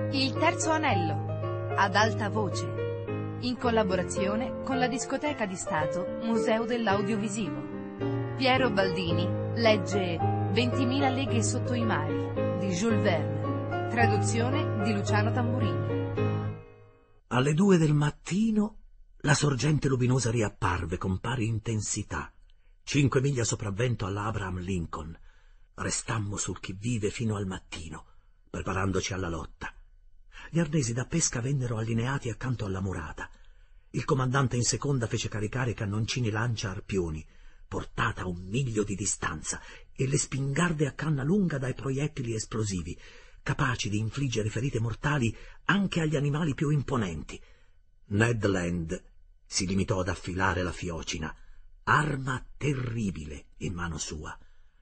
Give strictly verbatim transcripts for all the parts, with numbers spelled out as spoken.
Il terzo anello, ad alta voce, in collaborazione con la Discoteca di Stato Museo dell'Audiovisivo. Piero Baldini legge ventimila leghe sotto i mari di Jules Verne, traduzione di Luciano Tamburini. Alle due del mattino la sorgente luminosa riapparve con pari intensità, cinque miglia sopravvento alla Abraham Lincoln. Restammo sul chi vive fino al mattino, preparandoci alla lotta. Gli arnesi da pesca vennero allineati accanto alla murata. Il comandante in seconda fece caricare i cannoncini lancia arpioni, portata a un miglio di distanza, e le spingarde a canna lunga dai proiettili esplosivi, capaci di infliggere ferite mortali anche agli animali più imponenti. Ned Land si limitò ad affilare la fiocina, arma terribile in mano sua.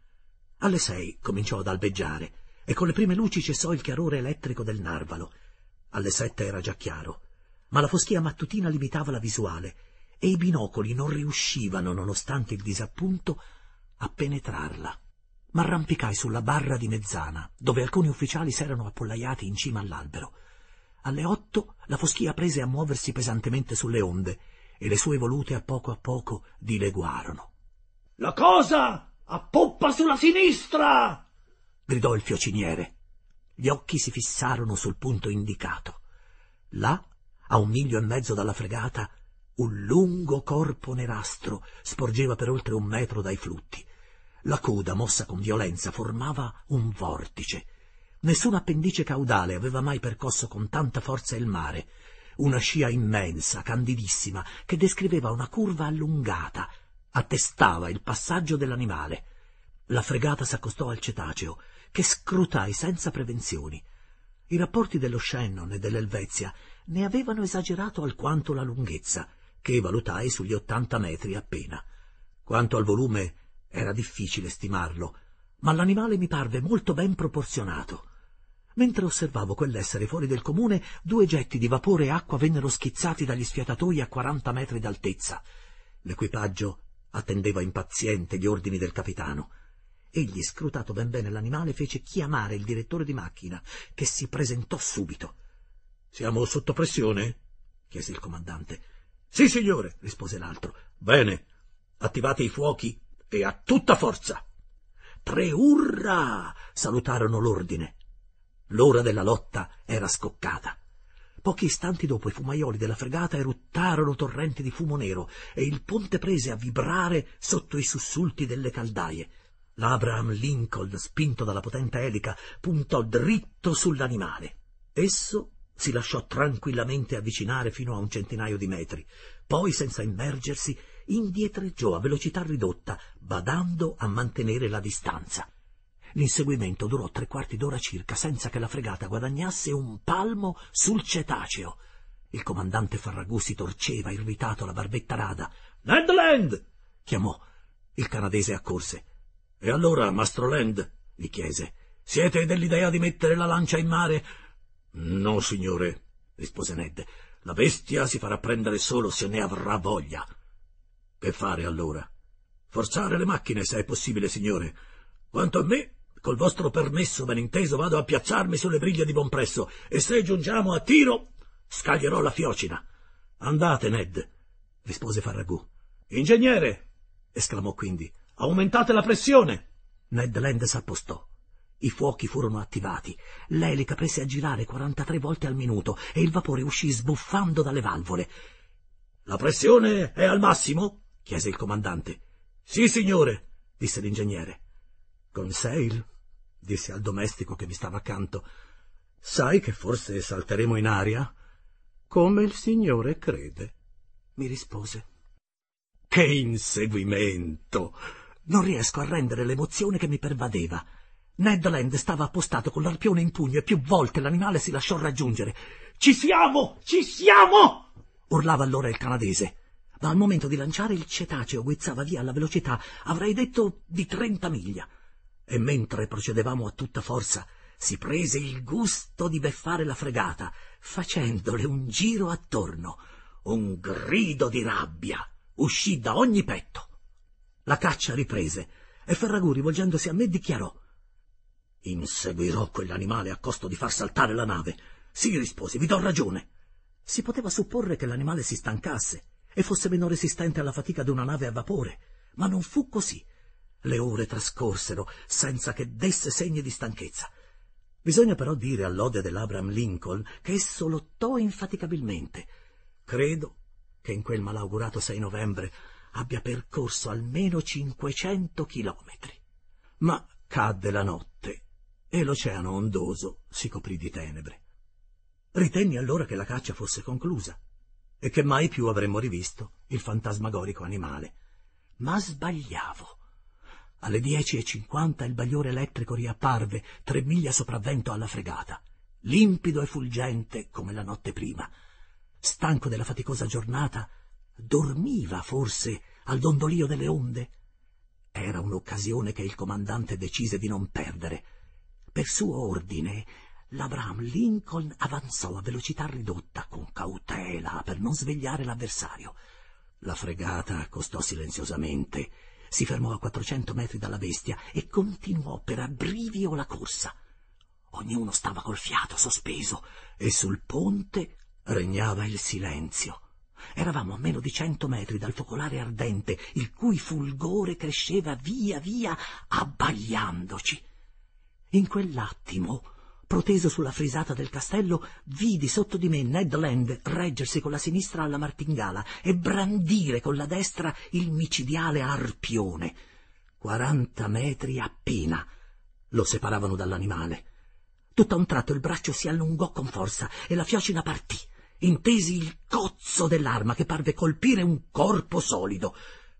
Alle sei cominciò ad albeggiare e con le prime luci cessò il chiarore elettrico del narvalo. Alle sette era già chiaro, ma la foschia mattutina limitava la visuale e i binocoli non riuscivano, nonostante il disappunto, a penetrarla. M'arrampicai sulla barra di mezzana, dove alcuni ufficiali s'erano appollaiati in cima all'albero. Alle otto la foschia prese a muoversi pesantemente sulle onde e le sue volute a poco a poco dileguarono. «La cosa a poppa sulla sinistra!» gridò il fiociniere. Gli occhi si fissarono sul punto indicato. Là, a un miglio e mezzo dalla fregata, un lungo corpo nerastro sporgeva per oltre un metro dai flutti. La coda, mossa con violenza, formava un vortice. Nessuna appendice caudale aveva mai percosso con tanta forza il mare. Una scia immensa, candidissima, che descriveva una curva allungata, attestava il passaggio dell'animale. La fregata s'accostò al cetaceo, che scrutai senza prevenzioni. I rapporti dello Shannon e dell'Helvetia ne avevano esagerato alquanto la lunghezza, che valutai sugli ottanta metri appena. Quanto al volume era difficile stimarlo, ma l'animale mi parve molto ben proporzionato. Mentre osservavo quell'essere fuori del comune, due getti di vapore e acqua vennero schizzati dagli sfiatatoi a quaranta metri d'altezza. L'equipaggio attendeva impaziente gli ordini del capitano. Egli, scrutato ben bene l'animale, fece chiamare il direttore di macchina, che si presentò subito. «Siamo sotto pressione?» chiese il comandante. «Sì, signore», rispose l'altro. «Bene, attivate i fuochi e a tutta forza!» Tre urrà salutarono l'ordine. L'ora della lotta era scoccata. Pochi istanti dopo i fumaioli della fregata eruttarono torrenti di fumo nero e il ponte prese a vibrare sotto i sussulti delle caldaie. L'Abraham Lincoln, spinto dalla potente elica, puntò dritto sull'animale. Esso si lasciò tranquillamente avvicinare fino a un centinaio di metri, poi, senza immergersi, indietreggiò a velocità ridotta, badando a mantenere la distanza. L'inseguimento durò tre quarti d'ora circa, senza che la fregata guadagnasse un palmo sul cetaceo. Il comandante Farragut si torceva, irritato, la barbetta rada. «Ned Land!» chiamò. Il canadese accorse. «E allora, mastro Land?» gli chiese. «Siete dell'idea di mettere la lancia in mare?» «No, signore», rispose Ned. «La bestia si farà prendere solo se ne avrà voglia». «Che fare allora?» «Forzare le macchine, se è possibile, signore. Quanto a me, col vostro permesso, ben inteso, vado a piazzarmi sulle briglie di Bonpresso e se giungiamo a tiro scaglierò la fiocina». «Andate, Ned», rispose Farragut. «Ingegnere», esclamò quindi, «aumentate la pressione». Ned Land s'appostò. I fuochi furono attivati. L'elica prese a girare quarantatré volte al minuto e il vapore uscì sbuffando dalle valvole. «La pressione è al massimo?» chiese il comandante. «Sì, signore», disse l'ingegnere. «Conseil», disse al domestico che mi stava accanto, «sai che forse salteremo in aria?» «Come il signore crede», mi rispose. «Che inseguimento!» Non riesco a rendere l'emozione che mi pervadeva. Ned Land stava appostato con l'arpione in pugno e più volte l'animale si lasciò raggiungere. «Ci siamo! Ci siamo!» urlava allora il canadese. Ma al momento di lanciare il cetaceo guizzava via alla velocità, avrei detto, di trenta miglia. E mentre procedevamo a tutta forza, si prese il gusto di beffare la fregata, facendole un giro attorno. Un grido di rabbia uscì da ogni petto. La caccia riprese e Farragut, rivolgendosi a me, dichiarò: «Inseguirò quell'animale a costo di far saltare la nave. Sì, risposi, vi do ragione. Si poteva supporre che l'animale si stancasse e fosse meno resistente alla fatica di una nave a vapore, ma non fu così. Le ore trascorsero senza che desse segni di stanchezza. Bisogna però dire all'ode dell'Abraham Lincoln che esso lottò infaticabilmente. Credo che in quel malaugurato sei novembre abbia percorso almeno cinquecento chilometri. Ma cadde la notte e l'oceano ondoso si coprì di tenebre. Ritenni allora che la caccia fosse conclusa e che mai più avremmo rivisto il fantasmagorico animale. Ma sbagliavo. Alle dieci e cinquanta il bagliore elettrico riapparve tre miglia sopravvento alla fregata, limpido e fulgente come la notte prima. Stanco della faticosa giornata, dormiva forse al dondolio delle onde? Era un'occasione che il comandante decise di non perdere. Per suo ordine, l'Abraham Lincoln avanzò a velocità ridotta, con cautela, per non svegliare l'avversario. La fregata accostò silenziosamente, si fermò a quattrocento metri dalla bestia e continuò per abbrivio la corsa. Ognuno stava col fiato sospeso e sul ponte regnava il silenzio. Eravamo a meno di cento metri dal focolare ardente, il cui fulgore cresceva via via abbagliandoci. In quell'attimo, proteso sulla frisata del castello, vidi sotto di me Ned Land reggersi con la sinistra alla martingala e brandire con la destra il micidiale arpione. Quaranta metri appena lo separavano dall'animale. Tutto a un tratto il braccio si allungò con forza e la fiocina partì. Intesi il cozzo dell'arma che parve colpire un corpo solido.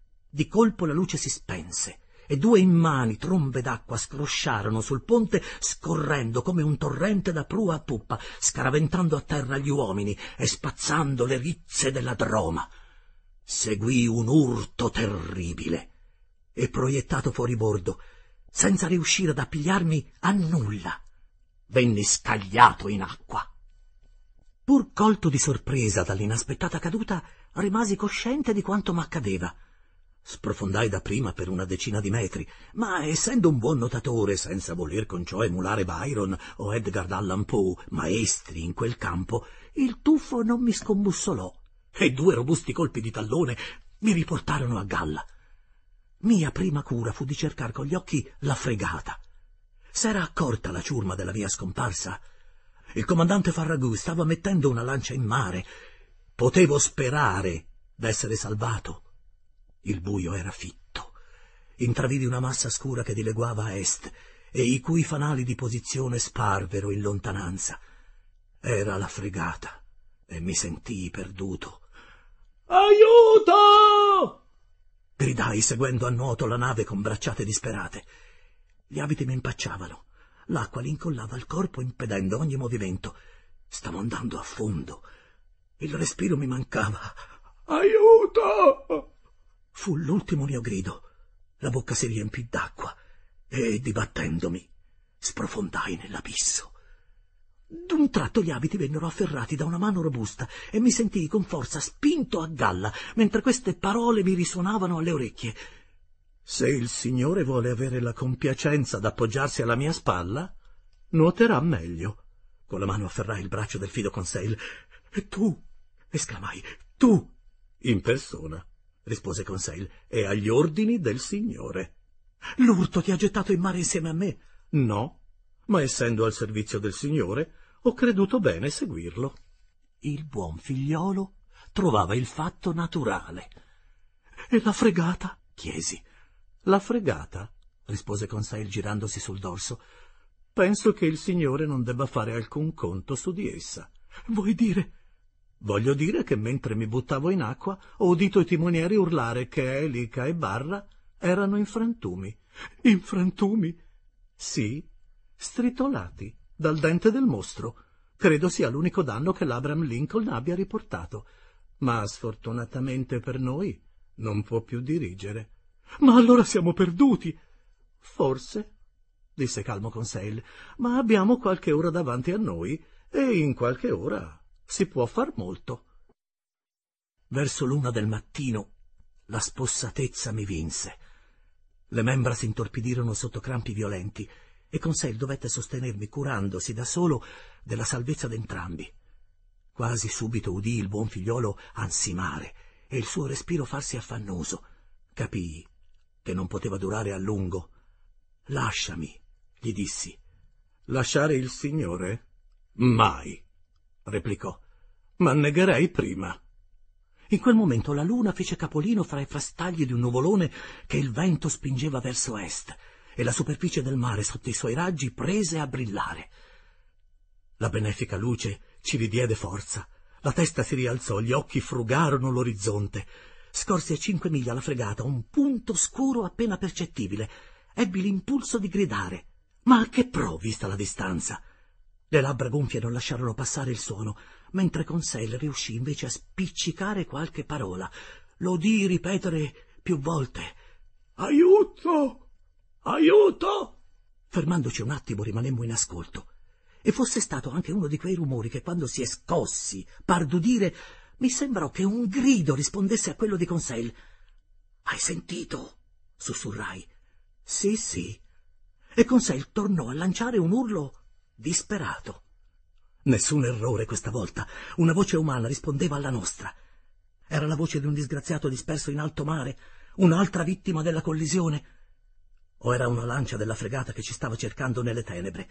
Di colpo la luce si spense e due immani trombe d'acqua scrosciarono sul ponte, scorrendo come un torrente da prua a poppa, scaraventando a terra gli uomini e spazzando le rizze della droma. Seguì un urto terribile e, proiettato fuori bordo, senza riuscire ad appigliarmi a nulla, venni scagliato in acqua. Pur colto di sorpresa dall'inaspettata caduta, rimasi cosciente di quanto m'accadeva. Sprofondai dapprima per una decina di metri, ma essendo un buon nuotatore, senza voler con ciò emulare Byron o Edgar Allan Poe, maestri in quel campo, il tuffo non mi scombussolò e due robusti colpi di tallone mi riportarono a galla. Mia prima cura fu di cercar con gli occhi la fregata. S'era accorta la ciurma della mia scomparsa. Il comandante Farragut stava mettendo una lancia in mare. Potevo sperare d'essere salvato. Il buio era fitto. Intravidi una massa scura che dileguava a est e i cui fanali di posizione sparvero in lontananza. Era la fregata e mi sentii perduto. «Aiuto!» gridai seguendo a nuoto la nave con bracciate disperate. Gli abiti mi impacciavano. L'acqua li incollava al corpo impedendo ogni movimento. Stavo andando a fondo. Il respiro mi mancava. «Aiuto!» Fu l'ultimo mio grido. La bocca si riempì d'acqua e, dibattendomi, sprofondai nell'abisso. D'un tratto gli abiti vennero afferrati da una mano robusta e mi sentii con forza spinto a galla, mentre queste parole mi risuonavano alle orecchie. «Se il Signore vuole avere la compiacenza d'appoggiarsi alla mia spalla, nuoterà meglio». Con la mano afferrai il braccio del fido Conseil. «E tu?» esclamai. «Tu?» «In persona», rispose Conseil, «è agli ordini del Signore». «L'urto ti ha gettato in mare insieme a me?» «No, ma essendo al servizio del Signore, ho creduto bene seguirlo». Il buon figliolo trovava il fatto naturale. «E la fregata?» chiesi. «La fregata», rispose Conseil girandosi sul dorso, «penso che il Signore non debba fare alcun conto su di essa». «Vuoi dire?» «Voglio dire che mentre mi buttavo in acqua ho udito i timonieri urlare che elica e barra erano in frantumi». «In frantumi?» «Sì, stritolati dal dente del mostro. Credo sia l'unico danno che l'Abraham Lincoln abbia riportato, ma sfortunatamente per noi non può più dirigere». «Ma allora siamo perduti!» «Forse», disse calmo Conseil, «ma abbiamo qualche ora davanti a noi e in qualche ora si può far molto». Verso l'una del mattino la spossatezza mi vinse. Le membra si intorpidirono sotto crampi violenti e Conseil dovette sostenermi curandosi da solo della salvezza d'entrambi. Quasi subito udii il buon figliolo ansimare e il suo respiro farsi affannoso. Capii che non poteva durare a lungo. «Lasciami», gli dissi. «Lasciare il Signore? Mai», replicò. «Ma negherei prima». In quel momento la luna fece capolino fra i frastagli di un nuvolone che il vento spingeva verso est, e la superficie del mare sotto i suoi raggi prese a brillare. La benefica luce ci ridiede forza, la testa si rialzò, gli occhi frugarono l'orizzonte. Scorsi a cinque miglia la fregata un punto scuro appena percettibile. Ebbi l'impulso di gridare, ma a che pro, vista la distanza? Le labbra gonfie non lasciarono passare il suono, mentre Conseil riuscì invece a spiccicare qualche parola. Lo udii ripetere più volte: «Aiuto! Aiuto!» Fermandoci un attimo rimanemmo in ascolto. E fosse stato anche uno di quei rumori che quando si è scossi par d'udire, mi sembrò che un grido rispondesse a quello di Conseil. «Hai sentito?» sussurrai. «Sì, sì». E Conseil tornò a lanciare un urlo disperato. Nessun errore questa volta. Una voce umana rispondeva alla nostra. Era la voce di un disgraziato disperso in alto mare, un'altra vittima della collisione. O era una lancia della fregata che ci stava cercando nelle tenebre?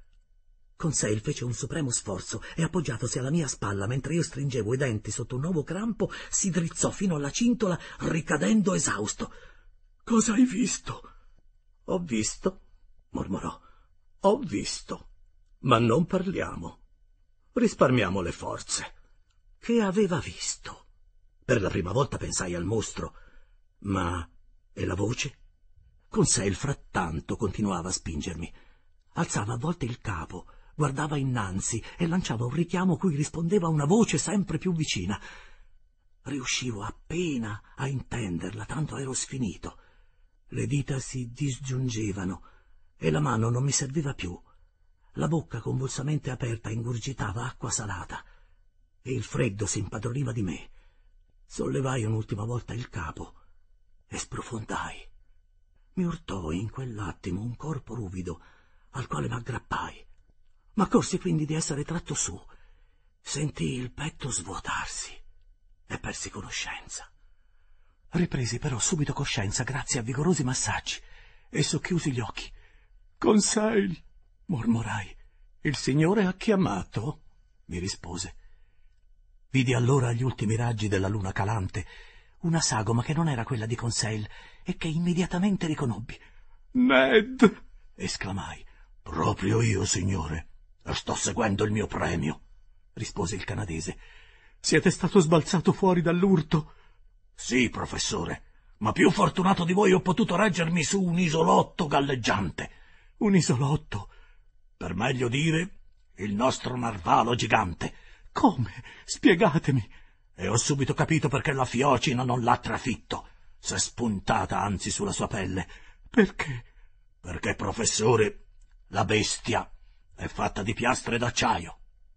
Conseil fece un supremo sforzo e, appoggiatosi alla mia spalla mentre io stringevo i denti sotto un nuovo crampo, si drizzò fino alla cintola, ricadendo esausto. «Cosa hai visto?» «Ho visto», mormorò. «Ho visto. Ma non parliamo. Risparmiamo le forze». Che aveva visto? Per la prima volta pensai al mostro. Ma... e la voce? Conseil frattanto continuava a spingermi. Alzava a volte il capo, guardava innanzi e lanciava un richiamo cui rispondeva una voce sempre più vicina. Riuscivo appena a intenderla, tanto ero sfinito. Le dita si disgiungevano e la mano non mi serviva più. La bocca convulsamente aperta ingurgitava acqua salata e il freddo si impadroniva di me. Sollevai un'ultima volta il capo e sprofondai. Mi urtò in quell'attimo un corpo ruvido al quale m'aggrappai. M'accorsi quindi di essere tratto su. Sentii il petto svuotarsi e persi conoscenza. Ripresi però subito coscienza grazie a vigorosi massaggi e socchiusi gli occhi. «Conseil», mormorai. «Il Signore ha chiamato?» mi rispose. Vidi allora gli ultimi raggi della luna calante, una sagoma che non era quella di Conseil e che immediatamente riconobbi. «Ned!» esclamai. «Proprio io, signore, e sto seguendo il mio premio», rispose il canadese. «Siete stato sbalzato fuori dall'urto?» «Sì, professore, ma più fortunato di voi ho potuto reggermi su un isolotto galleggiante». «Un isolotto?» «Per meglio dire, il nostro narvalo gigante». «Come? Spiegatemi». E ho subito capito perché la fiocina non l'ha trafitto. S'è spuntata anzi sulla sua pelle. «Perché?» «Perché, professore, la bestia è fatta di piastre d'acciaio».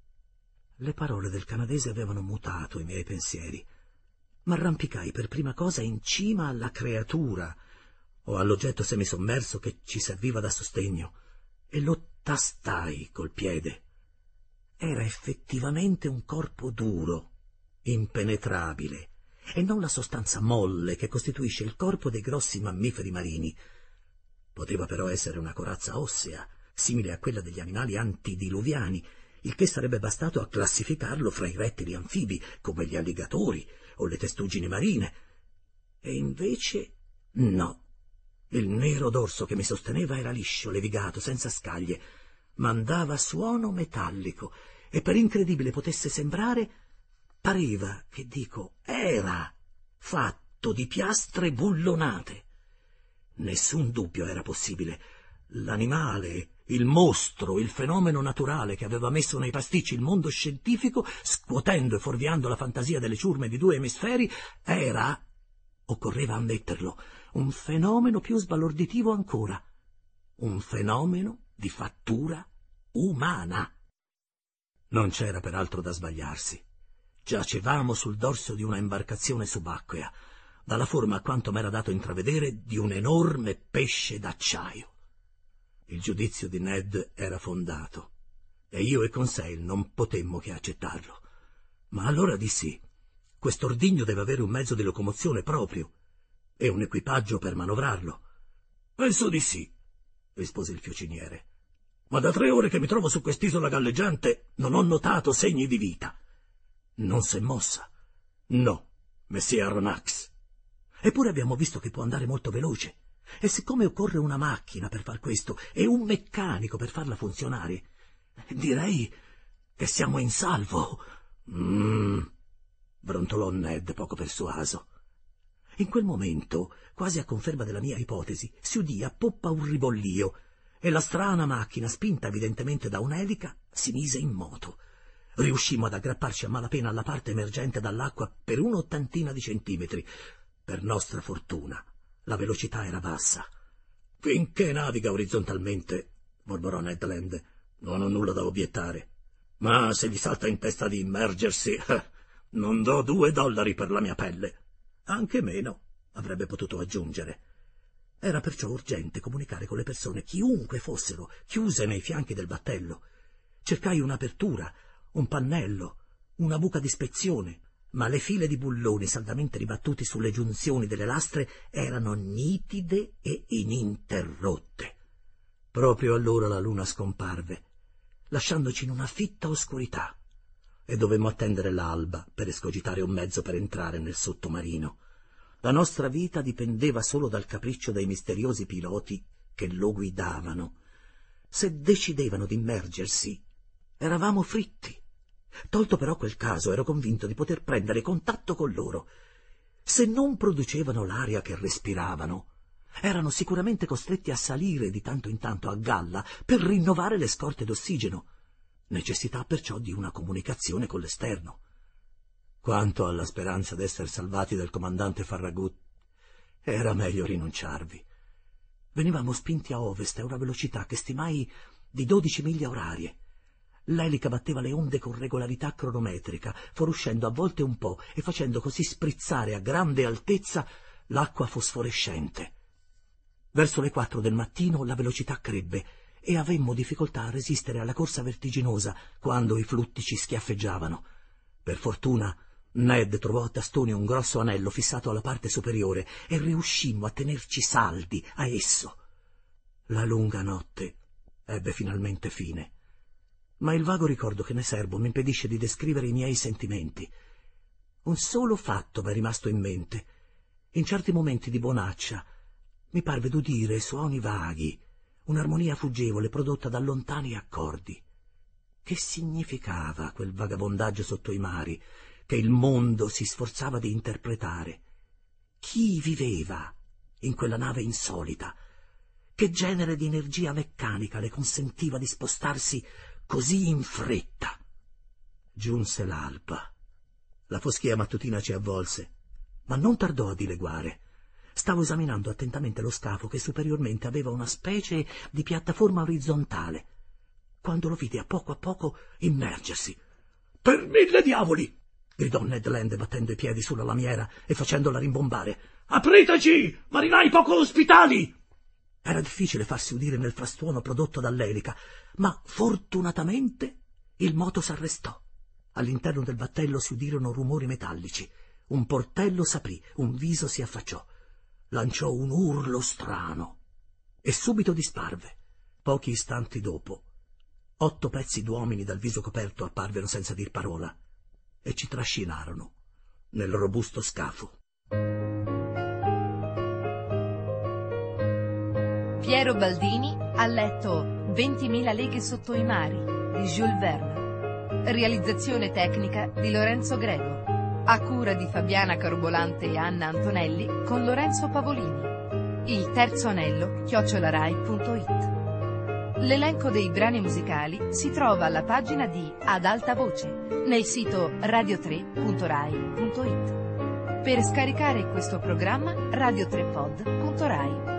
Le parole del canadese avevano mutato i miei pensieri. M'arrampicai per prima cosa in cima alla creatura o all'oggetto semisommerso che ci serviva da sostegno e lo tastai col piede. Era effettivamente un corpo duro, impenetrabile, e non la sostanza molle che costituisce il corpo dei grossi mammiferi marini. Poteva però essere una corazza ossea, simile a quella degli animali antidiluviani, il che sarebbe bastato a classificarlo fra i rettili anfibi, come gli alligatori o le testuggini marine. E invece no. Il nero dorso che mi sosteneva era liscio, levigato, senza scaglie, ma andava suono metallico, e per incredibile potesse sembrare, pareva, che dico, era fatto di piastre bullonate. Nessun dubbio era possibile. L'animale, il mostro, il fenomeno naturale che aveva messo nei pasticci il mondo scientifico, scuotendo e fuorviando la fantasia delle ciurme di due emisferi, era, occorreva ammetterlo, un fenomeno più sbalorditivo ancora, un fenomeno di fattura umana. Non c'era peraltro da sbagliarsi. Giacevamo sul dorso di una imbarcazione subacquea, dalla forma, a quanto m'era dato intravedere, di un enorme pesce d'acciaio. Il giudizio di Ned era fondato, e io e Conseil non potemmo che accettarlo. Ma allora dissi: quest'ordigno deve avere un mezzo di locomozione proprio e un equipaggio per manovrarlo. Penso di sì, rispose il fiociniere. Ma da tre ore che mi trovo su quest'isola galleggiante non ho notato segni di vita. Non s'è mossa. No, messer Aronnax. Eppure abbiamo visto che può andare molto veloce. E siccome occorre una macchina per far questo e un meccanico per farla funzionare, direi che siamo in salvo. Mm, brontolò Ned, poco persuaso. In quel momento, quasi a conferma della mia ipotesi, si udì a poppa un ribollio e la strana macchina, spinta evidentemente da un'elica, si mise in moto. Riuscimmo ad aggrapparci a malapena alla parte emergente dall'acqua per un'ottantina di centimetri. Per nostra fortuna la velocità era bassa. Finché naviga orizzontalmente, mormorò Ned Land, non ho nulla da obiettare. Ma se gli salta in testa di immergersi, eh, non do due dollari per la mia pelle. Anche meno, avrebbe potuto aggiungere. Era perciò urgente comunicare con le persone, chiunque fossero, chiuse nei fianchi del battello. Cercai un'apertura, un pannello, una buca di spezione, ma le file di bulloni saldamente ribattuti sulle giunzioni delle lastre erano nitide e ininterrotte. Proprio allora la luna scomparve, lasciandoci in una fitta oscurità, e dovemmo attendere l'alba per escogitare un mezzo per entrare nel sottomarino. La nostra vita dipendeva solo dal capriccio dei misteriosi piloti che lo guidavano. Se decidevano di immergersi, eravamo fritti. Tolto però quel caso, ero convinto di poter prendere contatto con loro. Se non producevano l'aria che respiravano, erano sicuramente costretti a salire di tanto in tanto a galla per rinnovare le scorte d'ossigeno. Necessità perciò di una comunicazione con l'esterno. Quanto alla speranza d'essere salvati dal comandante Farragut, era meglio rinunciarvi. Venivamo spinti a ovest a una velocità che stimai di dodici miglia orarie. L'elica batteva le onde con regolarità cronometrica, fuoriuscendo a volte un po' e facendo così sprizzare a grande altezza l'acqua fosforescente. Verso le quattro del mattino la velocità crebbe e avemmo difficoltà a resistere alla corsa vertiginosa quando i flutti ci schiaffeggiavano. Per fortuna Ned trovò a tastoni un grosso anello fissato alla parte superiore e riuscimmo a tenerci saldi a esso. La lunga notte ebbe finalmente fine, ma il vago ricordo che ne serbo mi impedisce di descrivere i miei sentimenti. Un solo fatto m'è rimasto in mente. In certi momenti di bonaccia mi parve d'udire suoni vaghi, un'armonia fuggevole prodotta da lontani accordi. Che significava quel vagabondaggio sotto i mari che il mondo si sforzava di interpretare? Chi viveva in quella nave insolita? Che genere di energia meccanica le consentiva di spostarsi così in fretta? Giunse l'alba. La foschia mattutina ci avvolse, ma non tardò a dileguare. Stavo esaminando attentamente lo scafo che superiormente aveva una specie di piattaforma orizzontale, quando lo vidi a poco a poco immergersi. «Per mille diavoli!» gridò Ned Land battendo i piedi sulla lamiera e facendola rimbombare. «Apriteci, marinai poco ospitali!» Era difficile farsi udire nel frastuono prodotto dall'elica, ma fortunatamente il moto s'arrestò. All'interno del battello si udirono rumori metallici. Un portello s'aprì, un viso si affacciò. Lanciò un urlo strano e subito disparve. Pochi istanti dopo, otto pezzi d'uomini dal viso coperto apparvero senza dir parola e ci trascinarono nel robusto scafo. Piero Baldini ha letto ventimila leghe sotto i mari di Jules Verne. Realizzazione tecnica di Lorenzo Grego. A cura di Fabiana Carobolante e Anna Antonelli con Lorenzo Pavolini. Il terzo anello chiocciolarai punto it. L'elenco dei brani musicali si trova alla pagina di Ad Alta Voce nel sito radio tre punto rai punto it. Per scaricare questo programma radio tre pod punto rai